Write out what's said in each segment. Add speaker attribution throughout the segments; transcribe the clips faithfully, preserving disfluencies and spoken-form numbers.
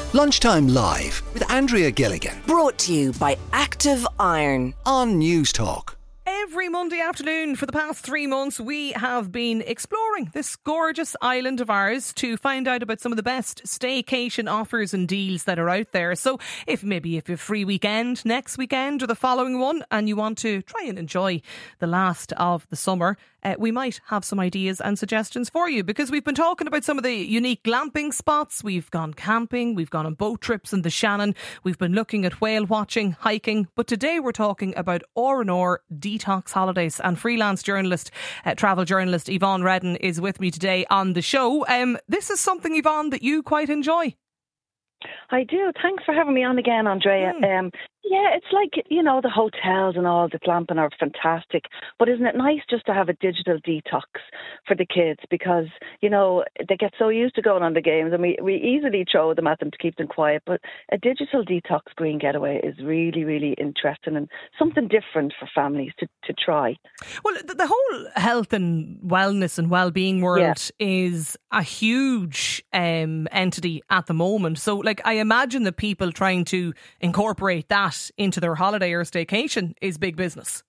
Speaker 1: Lunchtime Live with Andrea Gilligan
Speaker 2: Brought to you by Active Iron
Speaker 1: on News Talk.
Speaker 3: Every Monday afternoon for the past three months, we have been exploring this gorgeous island of ours to find out about some of the best staycation offers and deals that are out there. So if maybe if you have a free weekend next weekend or the following one and you want to try and enjoy the last of the summer, uh, we might have some ideas and suggestions for you, because we've been talking about some of the unique glamping spots. We've gone camping, we've gone on boat trips in the Shannon, we've been looking at whale watching, hiking, but today we're talking about R and R detox holidays, and freelance journalist, uh, travel journalist Yvonne Redden is with me today on the show. Um, this is something, Yvonne, that you quite enjoy.
Speaker 4: I do. Thanks for having me on again, Andrea. Mm. Um, yeah, it's like, you know, the hotels and all the glamping are fantastic, but isn't it nice just to have a digital detox for the kids? Because, you know, they get so used to going on the games and we, we easily throw them at them to keep them quiet. But a digital detox green getaway is really, really interesting and something different for families to, to try.
Speaker 3: Well, the, the whole health and wellness and well-being world yeah. is a huge um, entity at the moment. So, like, I imagine that people trying to incorporate that into their holiday or staycation is big business.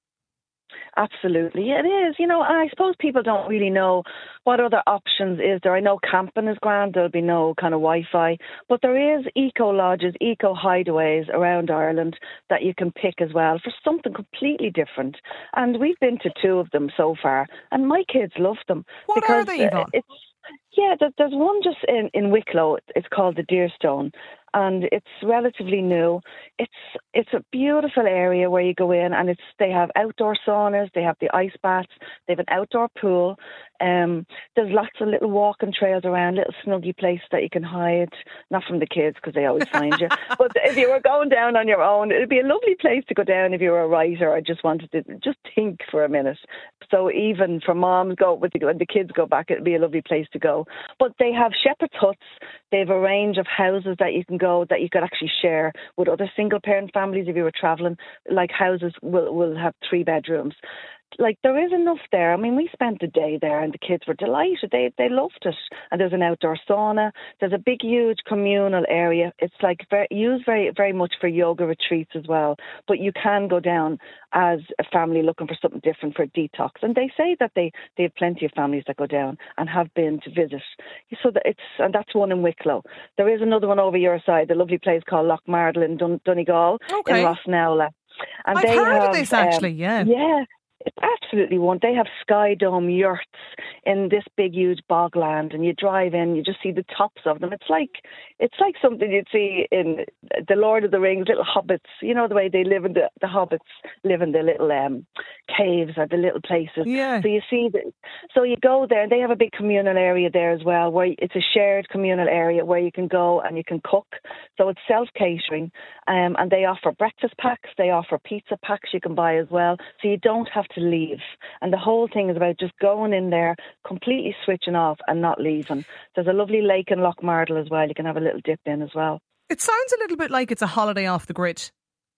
Speaker 4: Absolutely, it is. You know, and I suppose people don't really know what other options is there. I know camping is grand, there'll be no kind of Wi-Fi, but there is eco lodges, eco hideaways around Ireland that you can pick as well for something completely different. And we've been to two of them so far, and my kids love them.
Speaker 3: What
Speaker 4: because,
Speaker 3: are they, Yvonne?
Speaker 4: Uh, it's, yeah, there's one just in, in Wicklow. It's called the Deerstone, and it's relatively new. It's it's a beautiful area where you go in, and it's they have outdoor saunas, they have the ice baths, they have an outdoor pool. Um, there's lots of little walking trails around, little snuggy places that you can hide, not from the kids because they always find you. But if you were going down on your own, it'd be a lovely place to go down if you were a writer or just wanted to just think for a minute. So even for moms go with the, when the kids go back, it'd be a lovely place to go. But they have shepherd's huts. They have a range of houses that you can go that you could actually share with other single parent families if you were travelling. Like houses will will have three bedrooms. Like there is enough there. I mean, we spent the day there and the kids were delighted. They they loved it. And there's an outdoor sauna. There's a big, huge communal area. It's like very, used very, very much for yoga retreats as well. But you can go down as a family looking for something different for a detox. And they say that they, they have plenty of families that go down and have been to visit. So that it's and that's one in Wicklow. There is another one over your side, a lovely place called Lochmardle in Dun- Donegal
Speaker 3: okay.
Speaker 4: in Rossnowla. And
Speaker 3: I've
Speaker 4: they
Speaker 3: heard
Speaker 4: have,
Speaker 3: of this actually, um, yeah.
Speaker 4: Yeah. It's absolutely one. They have sky dome yurts in this big, huge bogland, and you drive in, you just see the tops of them. It's like it's like something you'd see in the Lord of the Rings, little hobbits. You know the way they live in the the hobbits live in the little um, caves or the little places.
Speaker 3: Yeah.
Speaker 4: So you see the, so you go there, and they have a big communal area there as well, where it's a shared communal area where you can go and you can cook. So it's self catering, um, and they offer breakfast packs, they offer pizza packs you can buy as well. So you don't have to leave, and the whole thing is about just going in there, completely switching off and not leaving. There's a lovely lake in Lochmardle as well. You can have a little dip in as well.
Speaker 3: It sounds a little bit like it's a holiday off the grid.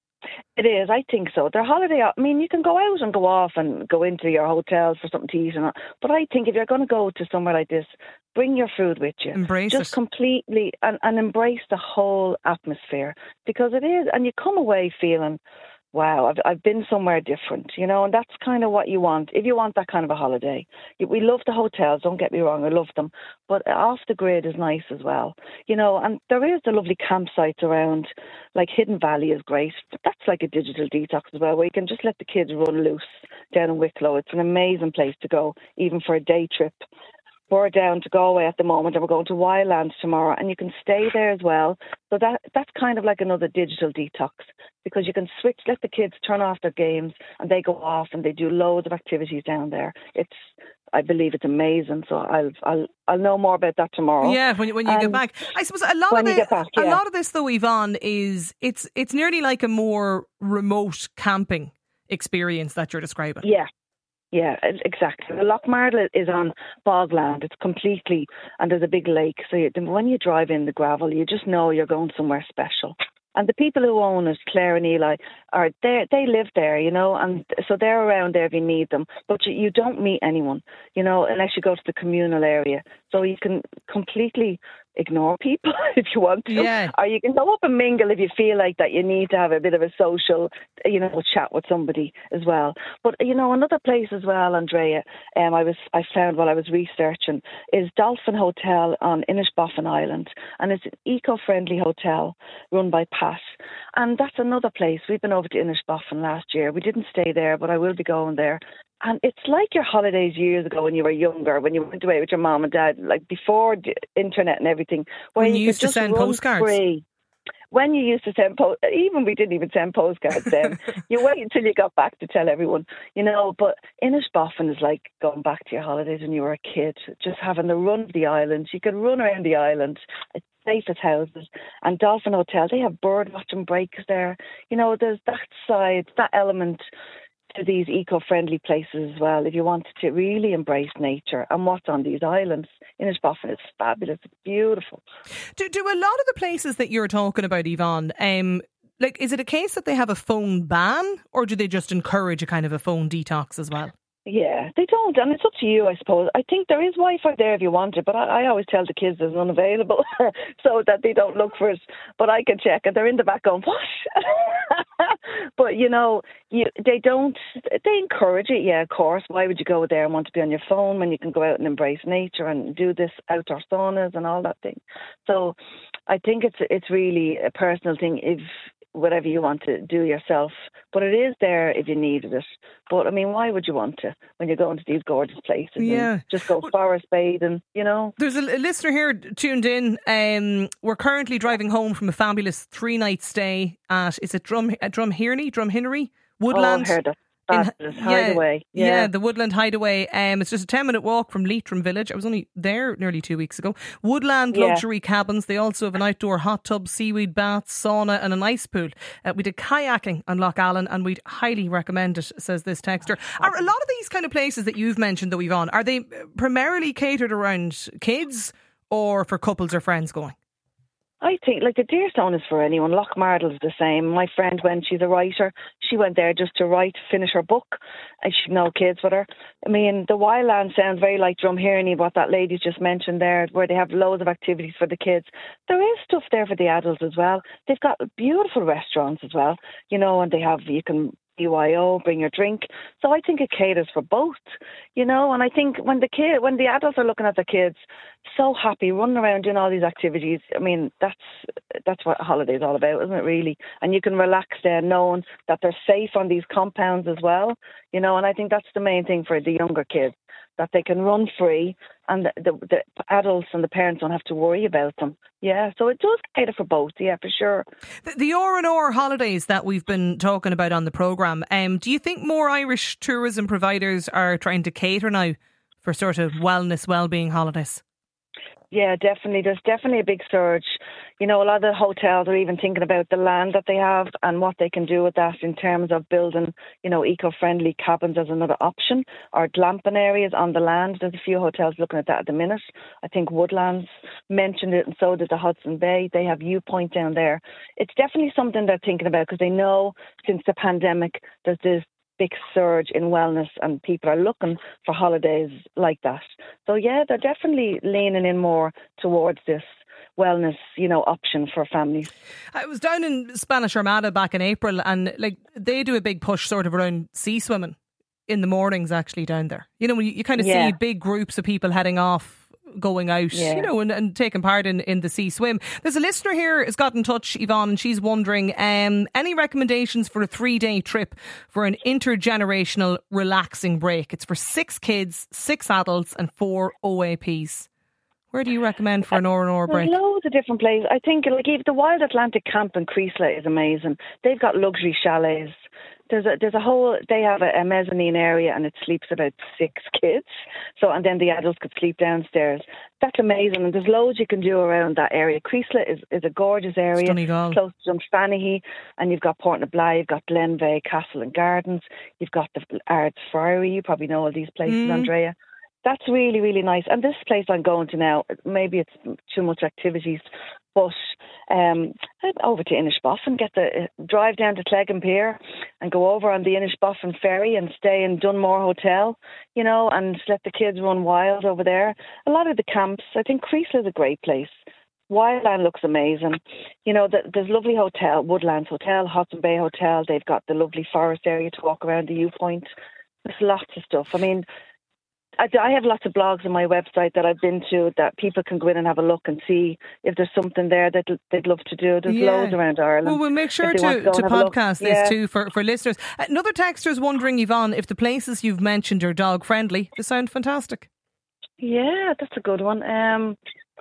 Speaker 4: It is, I think so. They're holiday. I mean, you can go out and go off and go into your hotels for something to eat, and but I think if you're going to go to somewhere like this, bring your food with you.
Speaker 3: Embrace
Speaker 4: just
Speaker 3: it.
Speaker 4: completely and, and embrace the whole atmosphere, because it is, and you come away feeling, wow, I've, I've been somewhere different, you know, and that's kind of what you want. If you want that kind of a holiday, we love the hotels, don't get me wrong, I love them, but off the grid is nice as well, you know, and there is the lovely campsites around, like Hidden Valley is great, but that's like a digital detox as well, where you can just let the kids run loose down in Wicklow. It's an amazing place to go, even for a day trip. We're down to Galway at the moment, and we're going to Wildlands tomorrow, and you can stay there as well. So that that's kind of like another digital detox, because you can switch, let the kids turn off their games, and they go off and they do loads of activities down there. It's, I believe it's amazing. So I'll I'll I'll know more about that tomorrow.
Speaker 3: Yeah, when you, when you
Speaker 4: um,
Speaker 3: get back, I suppose a lot
Speaker 4: when
Speaker 3: of
Speaker 4: you
Speaker 3: the,
Speaker 4: get back, yeah.
Speaker 3: a lot of this though, Yvonne, is it's it's nearly like a more remote camping experience that you're describing.
Speaker 4: Yeah. Yeah, exactly. The Lochmardle is on bogland. It's completely, and there's a big lake. So you, when you drive in the gravel, you just know you're going somewhere special. And the people who own it, Claire and Eli, are they they live there, you know, and so they're around there if you need them. But you, you don't meet anyone, you know, unless you go to the communal area. So you can completely ignore people if you want to,
Speaker 3: Yeah.
Speaker 4: or you can go up and mingle if you feel like that you need to have a bit of a social, you know, chat with somebody as well. But you know, another place as well, Andrea, um, I was I found while I was researching is Dolphin Hotel on Inishbofin Island, and it's an eco-friendly hotel run by Pat, and that's another place. We've been over to Inishbofin last year. We didn't stay there, but I will be going there. And it's like your holidays years ago when you were younger, when you went away with your mom and dad, like before the internet and everything. Where
Speaker 3: When
Speaker 4: you
Speaker 3: you
Speaker 4: could
Speaker 3: used to
Speaker 4: just
Speaker 3: send
Speaker 4: run
Speaker 3: postcards.
Speaker 4: free. When you used to send post, even we didn't even send postcards then. You wait until you got back to tell everyone, you know. But Inishbofin is like going back to your holidays when you were a kid, just having the run of the island. You could run around the island. It's safe as houses. And Dolphin Hotel, they have bird watching breaks there. You know, there's that side, that element to these eco-friendly places as well, if you wanted to really embrace nature and what's on these islands. Inishbofin is fabulous. It's beautiful.
Speaker 3: Do, do a lot of the places that you're talking about, Yvonne, um, like, is it a case that they have a phone ban, or do they just encourage a kind of a phone detox as well?
Speaker 4: Yeah, they don't, and it's up to you, I suppose. I think there is Wi-Fi there if you want it, but I, I always tell the kids there's none available so that they don't look for it. But I can check, and they're in the back going, what? But, you know, you, they don't, they encourage it, yeah, of course. Why would you go there and want to be on your phone when you can go out and embrace nature and do this outdoor saunas and all that thing? So I think it's it's really a personal thing if whatever you want to do yourself. But it is there if you needed it. But, I mean, why would you want to when you're going to these gorgeous places?
Speaker 3: Yeah.
Speaker 4: And just go forest bathing, you know?
Speaker 3: There's a, a listener here tuned in. Um, we're currently driving home from a fabulous three-night stay at, is it Drum, uh, Drumhinney? Drumhinney? Woodland?
Speaker 4: Oh, I heard that.
Speaker 3: In-
Speaker 4: Fabulous. Hideaway.
Speaker 3: Yeah,
Speaker 4: Yeah.
Speaker 3: yeah, the Woodland Hideaway. Um, it's just a ten minute walk from Leitrim Village. I was only there nearly two weeks ago. Woodland
Speaker 4: Yeah.
Speaker 3: luxury cabins. They also have an outdoor hot tub, seaweed baths, sauna, and an ice pool. Uh, we did kayaking on Loch Allen, and we'd highly recommend it, says this texter. Are a lot of these kind of places that you've mentioned, though, Yvonne, are they primarily catered around kids or for couples or friends going?
Speaker 4: I think, like, the Deerstone is for anyone. Lochmardle's the same. My friend went, she's a writer. She went there just to write, finish her book. And she'd no kids with her. I mean, the Wildland sounds very like Drumhinney, what that lady's just mentioned there, where they have loads of activities for the kids. There is stuff there for the adults as well. They've got beautiful restaurants as well, you know, and they have, you can B Y O, bring your drink. So I think it caters for both, you know. And I think when the kid, when the adults are looking at the kids, so happy running around doing all these activities. I mean, that's that's what a holiday is all about, isn't it? Really, and you can relax there, knowing that they're safe on these compounds as well, you know. And I think that's the main thing for the younger kids, that they can run free, and the, the, the adults and the parents don't have to worry about them. Yeah, so it does cater for both, yeah, for sure.
Speaker 3: The, the R and R holidays that we've been talking about on the programme, um, do you think more Irish tourism providers are trying to cater now for sort of wellness, well-being holidays?
Speaker 4: Yeah, definitely. There's definitely a big surge. You know, a lot of the hotels are even thinking about the land that they have and what they can do with that in terms of building, you know, eco-friendly cabins as another option, or glamping areas on the land. There's a few hotels looking at that at the minute. I think Woodlands mentioned it, and so did the Hudson Bay. They have Viewpoint down there. It's definitely something they're thinking about, because they know since the pandemic there's this big surge in wellness and people are looking for holidays like that. So yeah, they're definitely leaning in more towards this wellness, you know, option for families.
Speaker 3: I was down in Spanish Armada back in April, and like they do a big push sort of around sea swimming in the mornings actually down there. You know, when you, you kind of
Speaker 4: Yeah.
Speaker 3: see big groups of people heading off, going out,
Speaker 4: Yeah.
Speaker 3: you know, and, and taking part in, in the sea swim. There's a listener here has got in touch, Yvonne, and she's wondering, um, any recommendations for a three-day trip for an intergenerational relaxing break? It's for six kids, six adults and four O A Ps. Where do you recommend for an R and R break?
Speaker 4: There's loads of different places. I think like even the Wild Atlantic Camp in Creasla is amazing. They've got luxury chalets. There's a there's a whole. They have a, a mezzanine area, and it sleeps about six kids. So and then the adults could sleep downstairs. That's amazing, and there's loads you can do around that area. Creasla is, is a gorgeous area,
Speaker 3: Donegal.
Speaker 4: close to Dunfanaghy, and you've got Port na Bly, you've got Glenveigh Castle and Gardens, you've got the Ards Friary. You probably know all these places,
Speaker 3: Mm.
Speaker 4: Andrea. That's really, really nice. And this place I'm going to now, maybe it's too much activities, but um, I'm over to Inishbofin, get the uh, drive down to Cleggan Pier and go over on the Inishbofin ferry and stay in Dunmore Hotel, you know, and let the kids run wild over there. A lot of the camps, I think Creasla is a great place. Wildland looks amazing. You know, the, there's lovely hotel, Woodlands Hotel, Hudson Bay Hotel. They've got the lovely forest area to walk around, the viewpoint. There's lots of stuff. I mean, I, I have lots of blogs on my website that I've been to that people can go in and have a look and see if there's something there that they'd love to do. There's
Speaker 3: yeah.
Speaker 4: loads around Ireland.
Speaker 3: Well, we'll make sure to, to, to podcast this yeah. too for, for listeners. Another texter is wondering, Yvonne, if the places you've mentioned are dog friendly. They sound fantastic.
Speaker 4: Yeah, that's a good one. Um,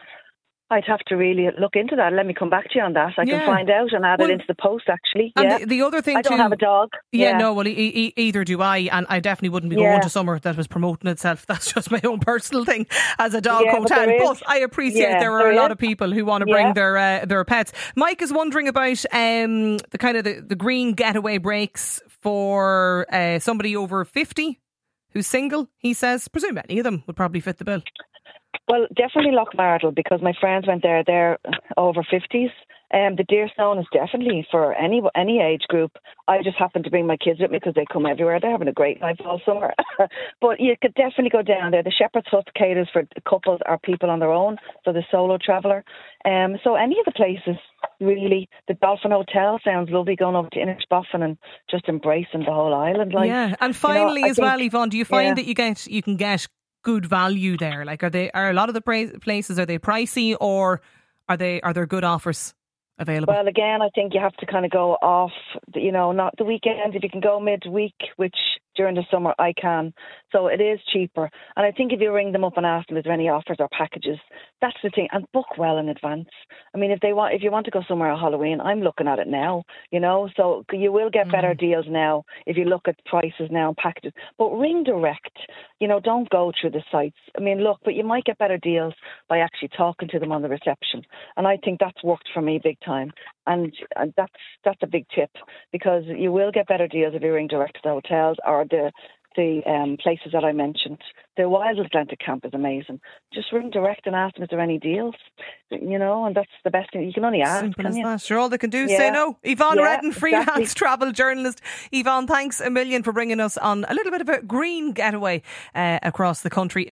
Speaker 4: I'd have to really look into that. Let me come back to you on that. I yeah. can find out and add well, it into the post, actually.
Speaker 3: And
Speaker 4: yeah.
Speaker 3: the, the other thing
Speaker 4: I don't
Speaker 3: too,
Speaker 4: have a dog.
Speaker 3: Yeah,
Speaker 4: yeah.
Speaker 3: no, well, e- e- either do I. And I definitely wouldn't be
Speaker 4: yeah.
Speaker 3: going to somewhere that was promoting itself. That's just my own personal thing as a dog
Speaker 4: yeah,
Speaker 3: hotel.
Speaker 4: But,
Speaker 3: but I appreciate
Speaker 4: yeah,
Speaker 3: there are
Speaker 4: there
Speaker 3: a lot
Speaker 4: is.
Speaker 3: of people who want to bring
Speaker 4: yeah.
Speaker 3: their uh, their pets. Mike is wondering about um, the kind of the, the green getaway breaks for uh, somebody over fifty who's single, he says. Presume any of them would probably fit the bill.
Speaker 4: Well, definitely Lochmardle, because my friends went there. They're over fifties. Um, the Deerstone is definitely for any any age group. I just happen to bring my kids with me because they come everywhere. They're having a great life all summer. But you could definitely go down there. The Shepherd's Hut caters for couples or people on their own, so the solo traveller. Um, so any of the places, really. The Dolphin Hotel sounds lovely, going over to Inishbofin and just embracing the whole island. Like,
Speaker 3: yeah, and finally
Speaker 4: you know,
Speaker 3: as
Speaker 4: think,
Speaker 3: well, Yvonne, do you find
Speaker 4: yeah.
Speaker 3: that you get you can get good value there? Like, are they are a lot of the pra- places are they pricey, or are they are there good offers available?
Speaker 4: Well, again, I think you have to kind of go off, you know, not the weekend. If you can go midweek, which during the summer I can, so it is cheaper. And I think if you ring them up and ask them, is there any offers or packages? That's the thing, and book well in advance. I mean, if they want, if you want to go somewhere at Halloween, I'm looking at it now, you know. So you will get better mm. deals now if you look at prices now and packages. But ring direct, you know. Don't go through the sites. I mean, look, but you might get better deals by actually talking to them on the reception. And I think that's worked for me big time. And, and that's that's a big tip, because you will get better deals if you ring direct to the hotels or the the um, places that I mentioned. The Wild Atlantic Camp is amazing. Just ring direct and ask them, is there any deals? You know, and that's the best thing. You can only ask.
Speaker 3: Simple
Speaker 4: can
Speaker 3: as
Speaker 4: you?
Speaker 3: that. Sure, all they can do is
Speaker 4: yeah.
Speaker 3: say no. Yvonne
Speaker 4: yeah,
Speaker 3: Redden, freelance
Speaker 4: exactly.
Speaker 3: travel journalist. Yvonne, thanks a million for bringing us on a little bit of a green getaway uh, across the country.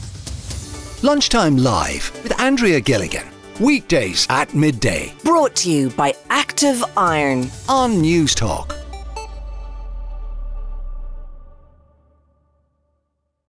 Speaker 1: Lunchtime Live with Andrea Gilligan. Weekdays at midday
Speaker 2: Brought to you by Active Iron.
Speaker 1: on News Talk.